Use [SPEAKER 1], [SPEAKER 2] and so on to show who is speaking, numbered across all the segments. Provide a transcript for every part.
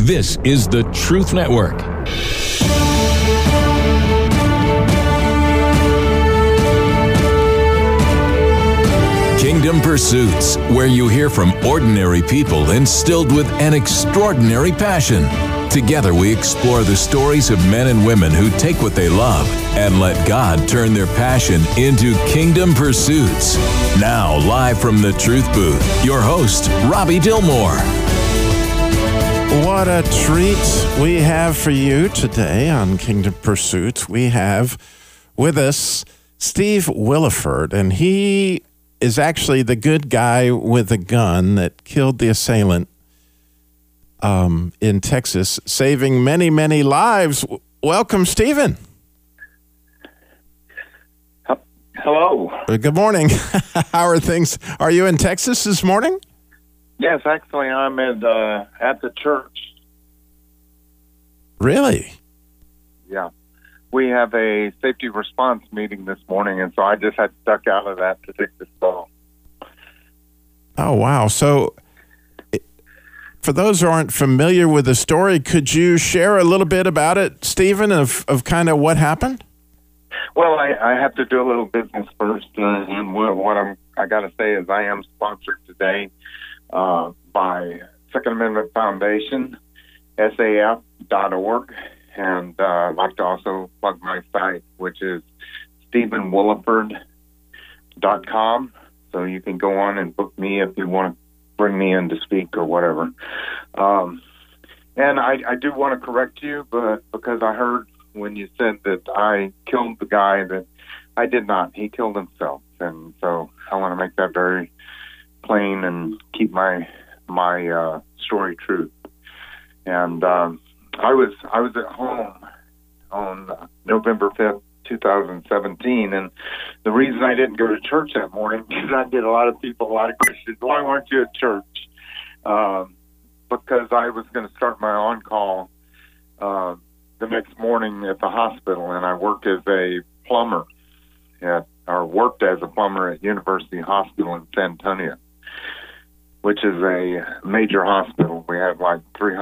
[SPEAKER 1] This is the Truth Network. Kingdom Pursuits, where you hear from ordinary people instilled with an extraordinary passion. Together we explore the stories of men and women who take what they love and let God turn their passion into kingdom pursuits. Now, live from the Truth Booth, your host, Robbie Dilmore.
[SPEAKER 2] What a treat we have for you today on Kingdom Pursuits. We have with us Steve Williford, and he is actually the good guy with a gun that killed the assailant in Texas, saving many, many lives. Welcome, Stephen.
[SPEAKER 3] Hello.
[SPEAKER 2] Good morning. How are things? Are you in Texas this morning?
[SPEAKER 3] Yes, actually, I'm at the church.
[SPEAKER 2] Really?
[SPEAKER 3] Yeah. We have a safety response meeting this morning, and so I just had stuck out of that to take this call.
[SPEAKER 2] Oh, wow. So for those who aren't familiar with the story, could you share a little bit about it, Stephen, of kind of what happened?
[SPEAKER 3] Well, I have to do a little business first, and what I got to say is I am sponsored today by Second Amendment Foundation, SAF.org, and I'd like to also plug my site, which is StephenWilliford.com. So you can go on and book me if you want to bring me in to speak or whatever. And I do want to correct you, but because I heard when you said that I killed the guy, that I did not. He killed himself. And so I want to make that very plain and keep my story true. And I was at home on November 5th, 2017, and the reason I didn't go to church that morning is I did a lot of questions. Why weren't you at church? Because I was going to start my on-call the next morning at the hospital, and I worked as a plumber worked as a plumber at University Hospital in San Antonio, which is a major hospital. We have like 3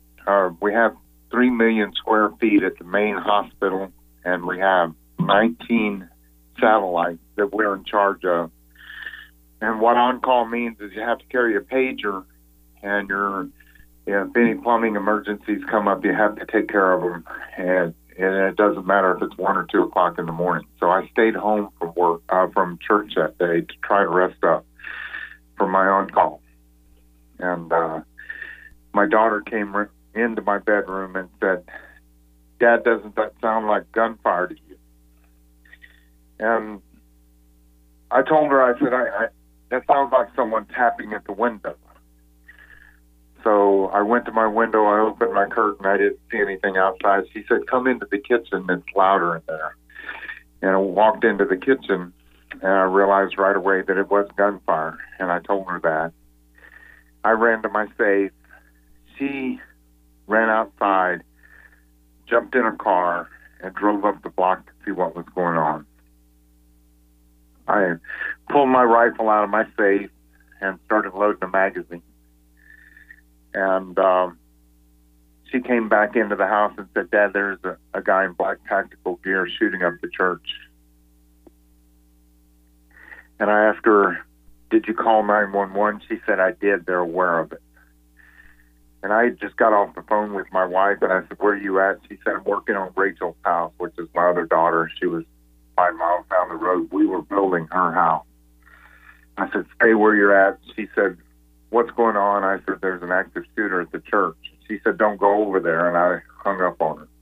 [SPEAKER 3] million square feet at the main hospital, and we have 19 satellites that we're in charge of. And what on-call means is you have to carry a pager, and if any plumbing emergencies come up, you have to take care of them. And it doesn't matter if it's 1 or 2 o'clock in the morning. So I stayed home from church that day to try to rest up for my on-call. And my daughter came into my bedroom and said, "Dad, doesn't that sound like gunfire to you?" And I told her, I said, that sounds like someone tapping at the window. So I went to my window, I opened my curtain, I didn't see anything outside. She said, "Come into the kitchen, it's louder in there." And I walked into the kitchen, and I realized right away that it was gunfire, and I told her that. I ran to my safe. She ran outside, jumped in a car, and drove up the block to see what was going on. I pulled my rifle out of my safe and started loading a magazine. And she came back into the house and said, "Dad, there's a guy in black tactical gear shooting up the church." And I asked her, "Did you call 911? She said, "I did. They're aware of it." And I just got off the phone with my wife, and I said, "Where are you at?" She said, "I'm working on Rachel's house," which is my other daughter. She was 5 miles down the road. We were building her house. I said, "Stay where you're at." She said, "What's going on?" I said, "There's an active shooter at the church." She said, "Don't go over there," and I hung up on her.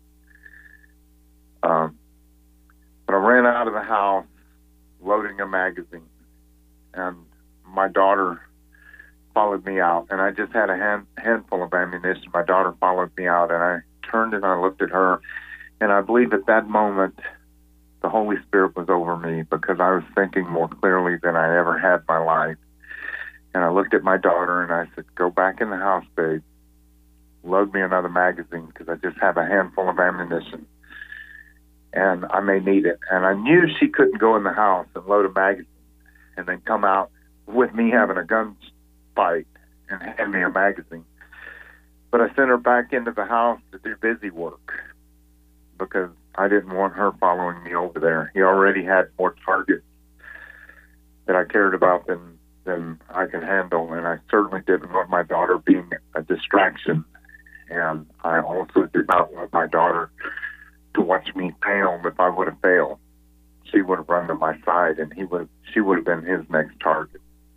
[SPEAKER 3] But I ran out of the house loading a magazine, and my daughter followed me out, and I just had a handful of ammunition. My daughter followed me out, and I turned and I looked at her, and I believe at that moment the Holy Spirit was over me, because I was thinking more clearly than I ever had in my life. And I looked at my daughter and I said, "Go back in the house, babe. Load me another magazine, because I just have a handful of ammunition and I may need it." And I knew she couldn't go in the house and load a magazine and then come out with me having a gun fight and hand me a magazine. But I sent her back into the house to do busy work because I didn't want her following me over there. He already had more targets that I cared about than I could handle, and I certainly didn't want my daughter being a distraction. And I also did not want my daughter to watch me fail. If I would have failed, she would have run to my side, and she would have been his next target.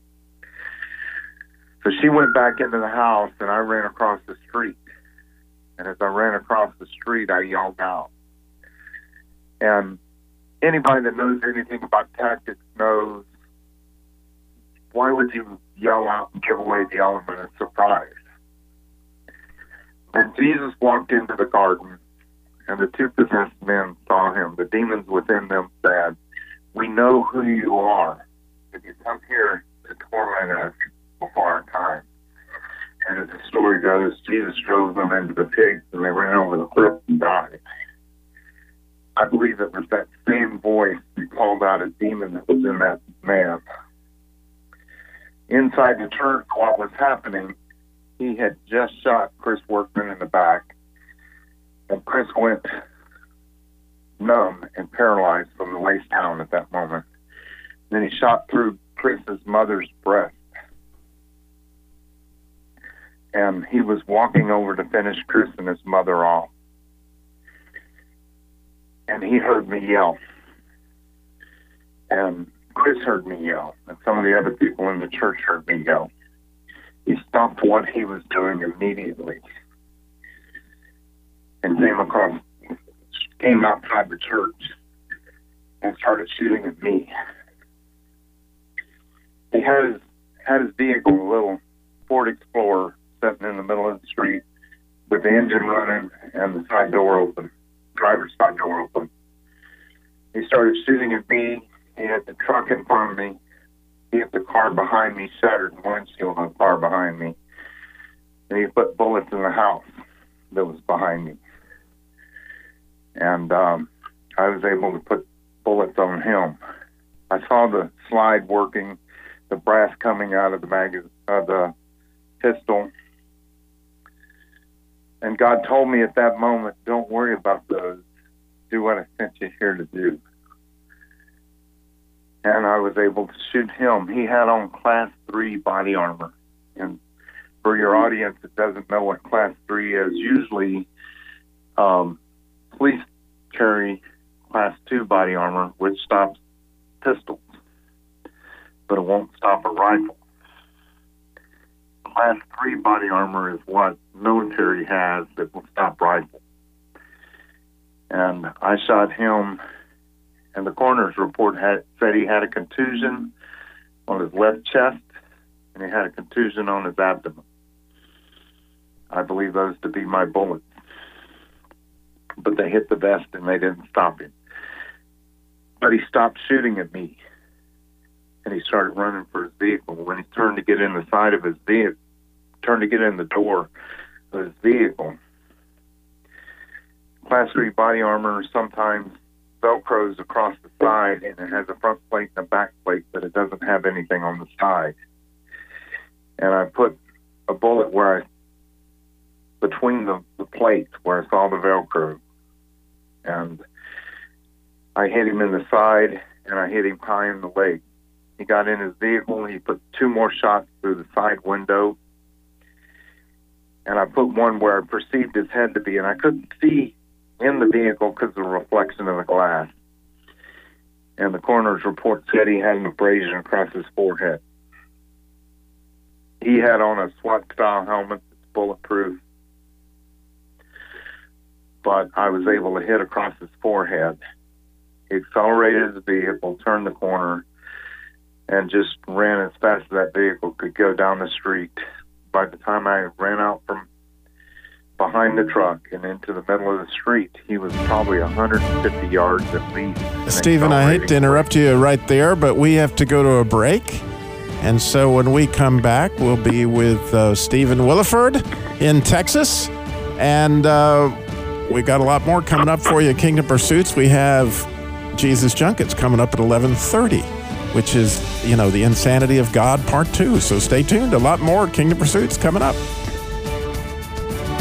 [SPEAKER 3] So she went back into the house, and I ran across the street. And as I ran across the street, I yelled out. And anybody that knows anything about tactics knows, why would you yell out and give away the element of surprise? And Jesus walked into the garden, and the two possessed men saw him. The demons within them said, "We know who you are. If you come here to torment us before our time." And as the story goes, Jesus drove them into the pigs, and they ran over the cliff and died. I believe it was that same voice that called out a demon that was in that man. Inside the church, what was happening, he had just shot Chris Workman in the back, and Chris went numb and paralyzed from the waist down at that moment. Then he shot through Chris's mother's breast, and he was walking over to finish Chris and his mother off. And he heard me yell. And Chris heard me yell, and some of the other people in the church heard me yell. He stopped what he was doing immediately and came outside the church and started shooting at me. He had his vehicle, a little Ford Explorer, sitting in the middle of the street with the engine running and the side door open, driver's side door open. He started shooting at me. He hit the truck in front of me. He hit the car behind me, shattered the windshield on the car behind me. And he put bullets in the house that was behind me. And I was able to put bullets on him. I saw the slide working, the brass coming out of the pistol. And God told me at that moment, don't worry about those. Do what I sent you here to do. And I was able to shoot him. He had on Class 3 body armor. And for your audience that doesn't know what Class 3 is, usually police carry Class 2 body armor, which stops pistols, but it won't stop a rifle. Class 3 body armor is what military has that will stop rifles. And I shot him, and the coroner's report said he had a contusion on his left chest, and he had a contusion on his abdomen. I believe those to be my bullets. But they hit the vest, and they didn't stop him. But he stopped shooting at me, and he started running for his vehicle. When he turned to get in the side of his vehicle, turned to get in the door of his vehicle, Class 3 body armor sometimes Velcros across the side, and it has a front plate and a back plate, but it doesn't have anything on the side. And I put a bullet between the plates where I saw the Velcro. And I hit him in the side, and I hit him high in the leg. He got in his vehicle, and he put 2 more shots through the side window. And I put one where I perceived his head to be, and I couldn't see in the vehicle because of the reflection of the glass. And the coroner's report said he had an abrasion across his forehead. He had on a SWAT-style helmet that's bulletproof, but I was able to hit across his forehead. He accelerated his vehicle, turned the corner, and just ran as fast as that vehicle could go down the street. By the time I ran out from behind the truck and into the middle of the street, he was probably 150 yards at least.
[SPEAKER 2] Stephen, I hate to interrupt you right there, but we have to go to a break. And so when we come back, we'll be with Stephen Williford in Texas. And we got a lot more coming up for you at Kingdom Pursuits. We have Jesus Junkets coming up at 11:30, which is, the Insanity of God Part 2. So stay tuned. A lot more Kingdom Pursuits coming up.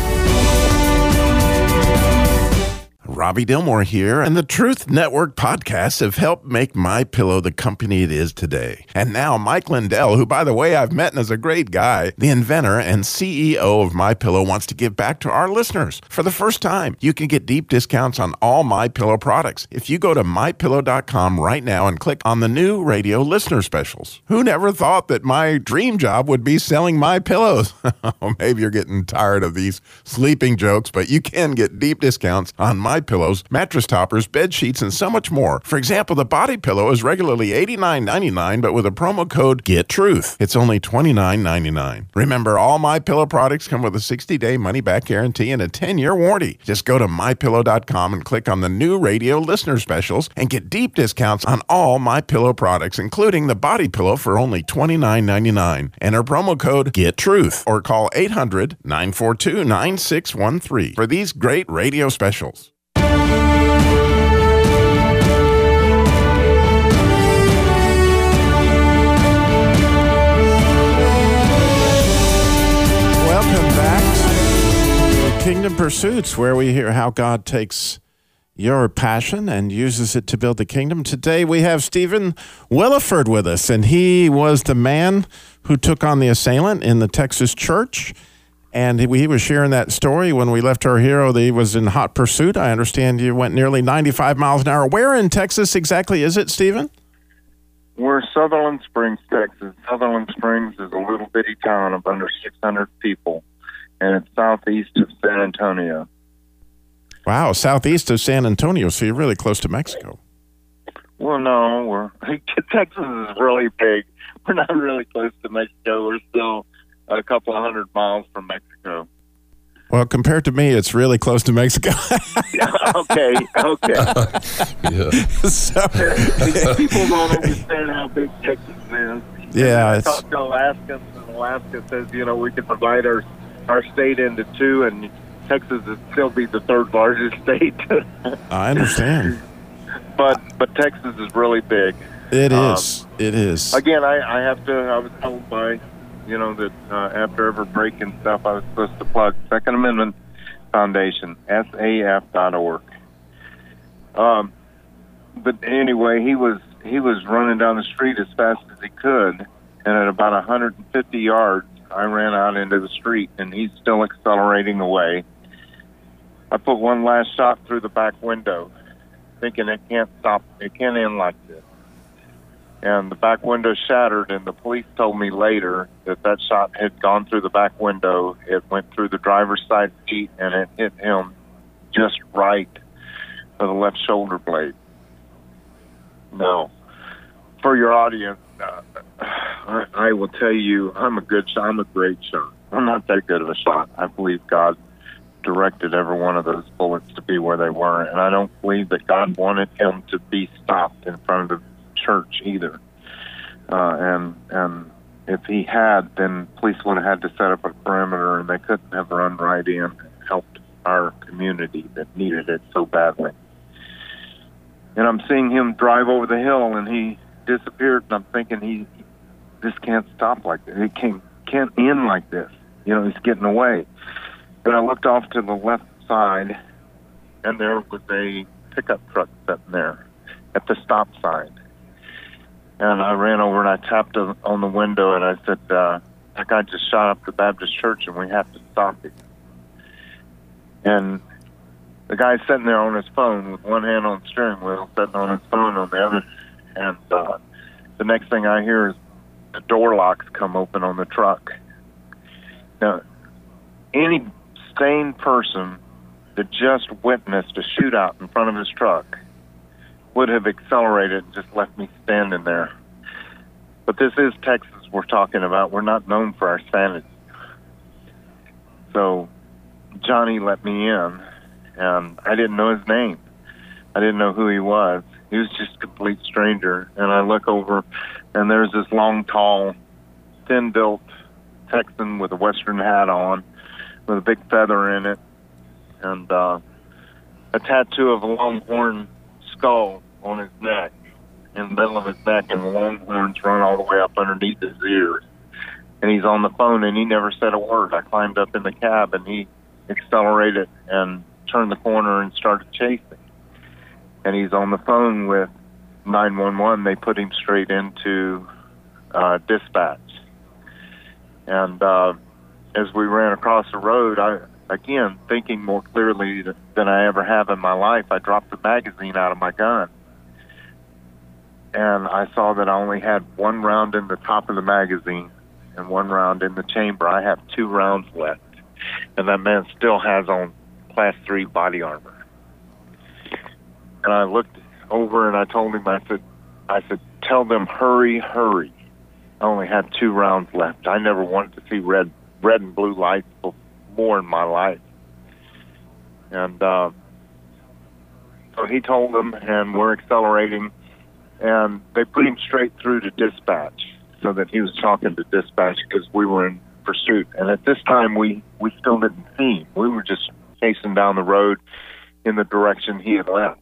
[SPEAKER 2] Robbie Dilmore here, and the Truth Network podcasts have helped make MyPillow the company it is today. And now Mike Lindell, who, by the way, I've met and is a great guy, the inventor and CEO of MyPillow, wants to give back to our listeners. For the first time, you can get deep discounts on all MyPillow products if you go to MyPillow.com right now and click on the new radio listener specials. Who never thought that my dream job would be selling MyPillows? Maybe you're getting tired of these sleeping jokes, but you can get deep discounts on MyPillows, mattress toppers, bed sheets, and so much more. For example, the body pillow is regularly $89.99, but with a promo code GETTRUTH, it's only $29.99. Remember, all MyPillow products come with a 60-day money-back guarantee and a 10-year warranty. Just go to MyPillow.com and click on the new radio listener specials and get deep discounts on all MyPillow products, including the body pillow for only $29.99. Enter promo code GETTRUTH or call 800-942-9613 for these great radio specials. Welcome back to Kingdom Pursuits, where we hear how God takes your passion and uses it to build the kingdom. Today we have Stephen Williford with us, and he was the man who took on the assailant in the Texas church. And he was sharing that story when we left our hero that he was in hot pursuit. I understand you went nearly 95 miles an hour. Where in Texas exactly is it, Stephen?
[SPEAKER 3] We're Sutherland Springs, Texas. Sutherland Springs is a little bitty town of under 600 people, and it's southeast of San Antonio.
[SPEAKER 2] Wow, southeast of San Antonio, so you're really close to Mexico.
[SPEAKER 3] Well, no, Texas is really big. We're not really close to Mexico. We're still a couple of 100 miles from Mexico.
[SPEAKER 2] Well, compared to me, it's really close to Mexico.
[SPEAKER 3] Okay.
[SPEAKER 4] Yeah.
[SPEAKER 2] So,
[SPEAKER 3] people don't understand how big Texas is.
[SPEAKER 2] Yeah,
[SPEAKER 3] I talked to Alaskans, and Alaska says, we can divide our state into two, and Texas would still be the third largest state.
[SPEAKER 2] I understand.
[SPEAKER 3] But Texas is really big.
[SPEAKER 2] It is. It is.
[SPEAKER 3] Again, I was told by, that after every break and stuff, I was supposed to plug Second Amendment Foundation, SAF.org. But anyway, he was running down the street as fast as he could, and at about 150 yards, I ran out into the street, and he's still accelerating away. I put one last shot through the back window, thinking it can't stop, it can't end like this. And the back window shattered, and the police told me later that shot had gone through the back window. It went through the driver's side seat, and it hit him just right for the left shoulder blade. No. For your audience, I will tell you, I'm a good shot. I'm a great shot. I'm not that good of a shot. I believe God directed every one of those bullets to be where they were, and I don't believe that God wanted him to be stopped in front of the church either. And if he had, then police would have had to set up a perimeter, and they couldn't have run right in and helped our community that needed it so badly. And I'm seeing him drive over the hill, and he disappeared, and I'm thinking this can't stop like this. It can't end like this. He's getting away. But I looked off to the left side, and there was a pickup truck sitting there at the stop sign. And I ran over and I tapped on the window, and I said, that guy just shot up the Baptist church, and we have to stop him. And the guy's sitting there on his phone with one hand on the steering wheel, sitting on his phone on the other. And the next thing I hear is the door locks come open on the truck. Now, any sane person that just witnessed a shootout in front of his truck would have accelerated and just left me standing there. But this is Texas we're talking about. We're not known for our sanity. So Johnny let me in, and I didn't know his name. I didn't know who he was. He was just a complete stranger. And I look over, and there's this long, tall, thin-built Texan with a Western hat on, with a big feather in it, and a tattoo of a longhorn skull on his neck, in the middle of his neck, and the longhorns run all the way up underneath his ears. And he's on the phone, and he never said a word. I climbed up in the cab, and he accelerated and turned the corner and started chasing. And he's on the phone with 911. They put him straight into dispatch. And as we ran across the road, again, thinking more clearly than I ever have in my life, I dropped the magazine out of my gun. And I saw that I only had one round in the top of the magazine and one round in the chamber. I have 2 rounds left. And that man still has on Class 3 body armor. And I looked over and I told him, I said, tell them, hurry, hurry. I only had 2 rounds left. I never wanted to see red and blue lights more in my life. And so he told them, and we're accelerating, and they put him straight through to dispatch so that he was talking to dispatch because we were in pursuit. And at this time, we still didn't see him. We were just chasing down the road in the direction he had left.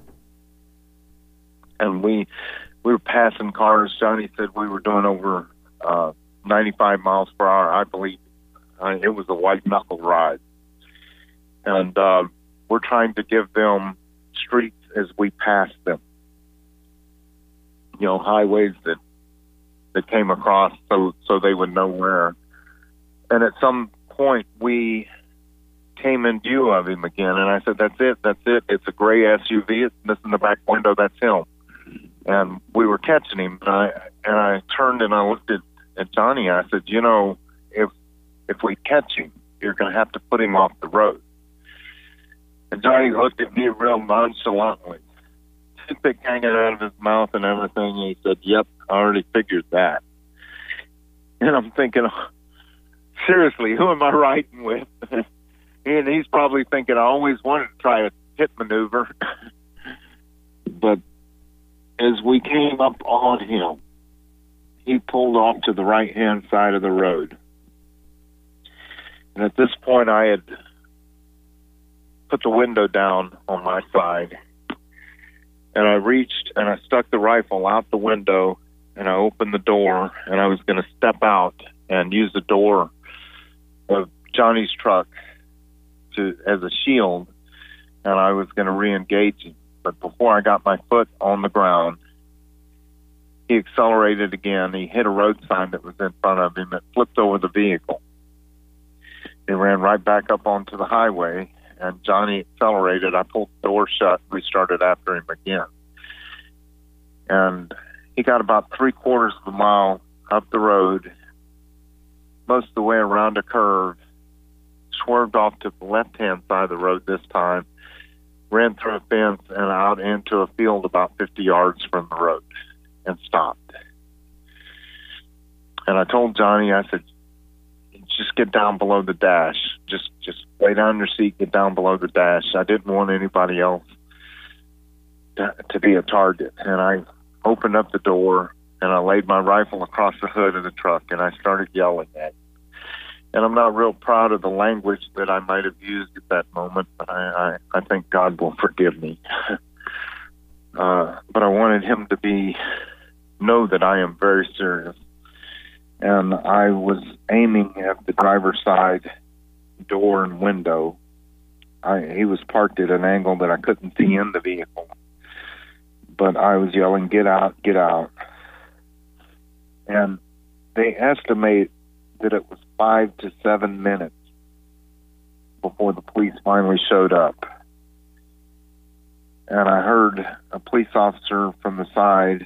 [SPEAKER 3] And we were passing cars. Johnny said we were doing over 95 miles per hour, I believe. It was a white-knuckle ride. And we're trying to give them streets as we pass them. You know, highways that came across so they would know where. And at some point, we came in view of him again. And I said, that's it. It's a gray SUV. It's missing the back window. That's him. And we were catching him. And I turned and I looked at Johnny. I said, you know, if we catch him, you're going to have to put him off the road. And Johnny looked at me real nonchalantly, toothpick hanging out of his mouth and everything. And he said, yep, I already figured that. And I'm thinking, seriously, who am I riding with? And he's probably thinking, I always wanted to try a pit maneuver. But as we came up on him, he pulled off to the right-hand side of the road. And at this point, I had put the window down on my side. And I reached and I stuck the rifle out the window and I opened the door and I was going to step out and use the door of Johnny's truck as a shield, and I was going to re-engage him. But before I got my foot on the ground, he accelerated again. He hit a road sign that was in front of him. It flipped over the vehicle. He ran right back up onto the highway, and Johnny accelerated. I pulled the door shut. We started after him again. And he got about 3/4 of a mile up the road, most of the way around a curve, swerved off to the left-hand side of the road this time, ran through a fence and out into a field about 50 yards from the road and stopped. And I told Johnny, I said, just get down below the dash. Just lay down in your seat, get down below the dash. I didn't want anybody else to be a target. And I opened up the door and I laid my rifle across the hood of the truck and I started yelling at him. And I'm not real proud of the language that I might have used at that moment, but I think God will forgive me. But I wanted him to know that I am very serious. And I was aiming at the driver's side door and window. He was parked at an angle that I couldn't see in the vehicle. But I was yelling, get out, get out. And they estimate that it was 5 to 7 minutes before the police finally showed up. And I heard a police officer from the side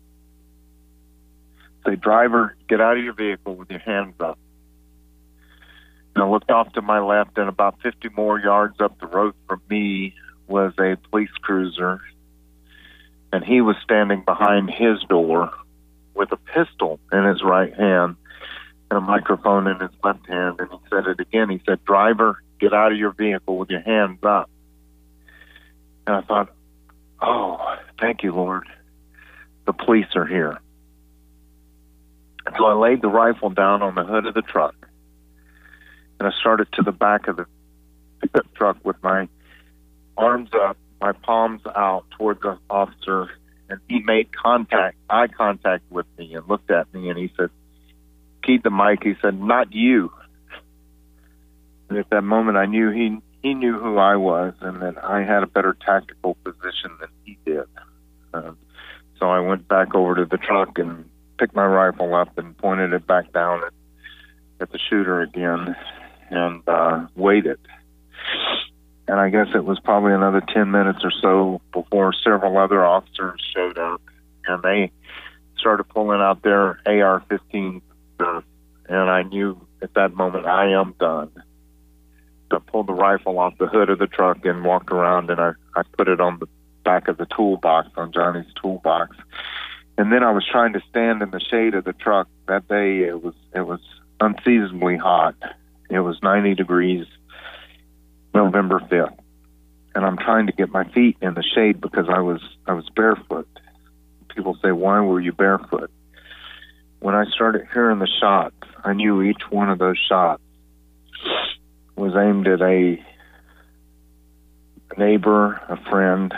[SPEAKER 3] say, driver, get out of your vehicle with your hands up. And I looked off to my left, and about 50 more yards up the road from me was a police cruiser, and he was standing behind his door with a pistol in his right hand and a microphone in his left hand, and he said it again. He said, driver, get out of your vehicle with your hands up. And I thought, oh, thank you, Lord. The police are here. And so I laid the rifle down on the hood of the truck, and I started to the back of the pickup truck with my arms up, my palms out toward the officer, and he made eye contact with me and looked at me, and he said, keyed the mic, he said, not you. And at that moment I knew he he knew who I was and that I had a better tactical position than he did. So I went back over to the truck and picked my rifle up and pointed it back down at the shooter again and waited. And I guess it was probably another 10 minutes or so before several other officers showed up, and they started pulling out their AR-15 stuff. And I knew at that moment, I am done. I pulled the rifle off the hood of the truck and walked around, and I put it on the back of the toolbox, on Johnny's toolbox. And then I was trying to stand in the shade of the truck. That day, it was unseasonably hot. It was 90 degrees, November 5th. And I'm trying to get my feet in the shade because I was barefoot. People say, why were you barefoot? When I started hearing the shots, I knew each one of those shots was aimed at a neighbor, a friend,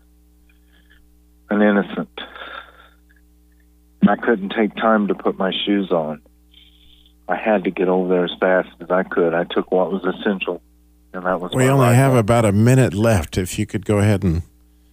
[SPEAKER 3] an innocent. I couldn't take time to put my shoes on. I had to get over there as fast as I could. I took what was essential, and that was.
[SPEAKER 2] We only have about a minute left. If you could go ahead and.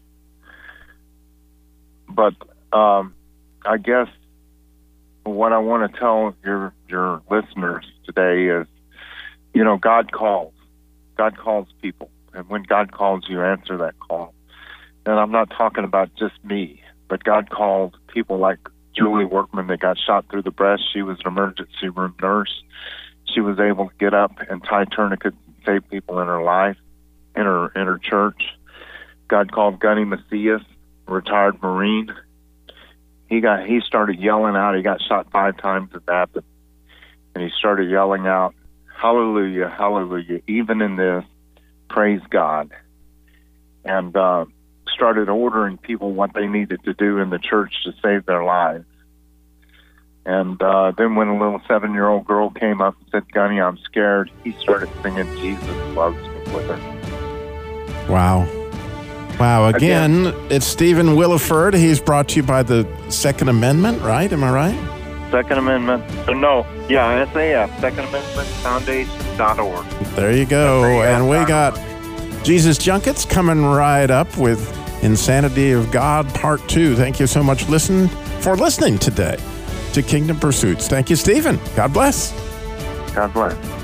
[SPEAKER 3] But I guess what I want to tell your listeners today is, you know, God calls. God calls people, and when God calls, you answer that call. And I'm not talking about just me, but God called people like Julie Workman that got shot through the breast. She was an emergency room nurse. She was able to get up and tie tourniquets and save people in her life, in her church. God called Gunny Macias, a retired Marine. He started yelling out. He got shot 5 times at that, and he started yelling out, "Hallelujah, hallelujah! Even in this, praise God." And started ordering people what they needed to do in the church to save their lives. And then when a little 7-year-old girl came up and said, "Gunny, I'm scared," he started singing "Jesus Loves Me" with her.
[SPEAKER 2] Wow. Again, it's Stephen Willeford. He's brought to you by the Second Amendment, right? Am I right?
[SPEAKER 3] Second Amendment. SAF, Second Amendment Foundation.org.
[SPEAKER 2] There you go. And we got Jesus Junkets coming right up with Insanity of God Part 2. Thank you so much for listening today to Kingdom Pursuits. Thank you, Stephen. God bless.
[SPEAKER 3] God bless.